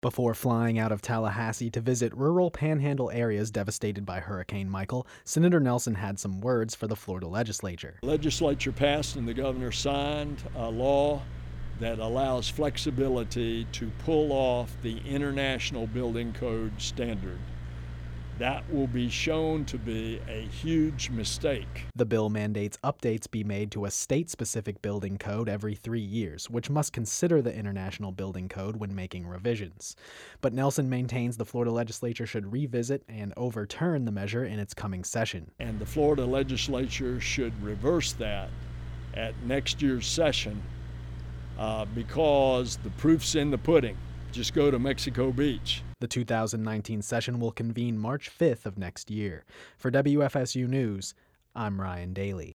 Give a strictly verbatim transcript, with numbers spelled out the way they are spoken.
Before flying out of Tallahassee to visit rural panhandle areas devastated by Hurricane Michael, Senator Nelson had some words for the Florida legislature. The legislature passed and the governor signed a law that allows flexibility to pull off the International Building Code standard. That will be shown to be a huge mistake. The bill mandates updates be made to a state-specific building code every three years, which must consider the International Building Code when making revisions. But Nelson maintains the Florida legislature should revisit and overturn the measure in its coming session. And the Florida legislature should reverse that at next year's session uh, because the proof's in the pudding. Just go to Mexico Beach. The two thousand nineteen session will convene March fifth of next year. For W F S U News, I'm Ryan Daly.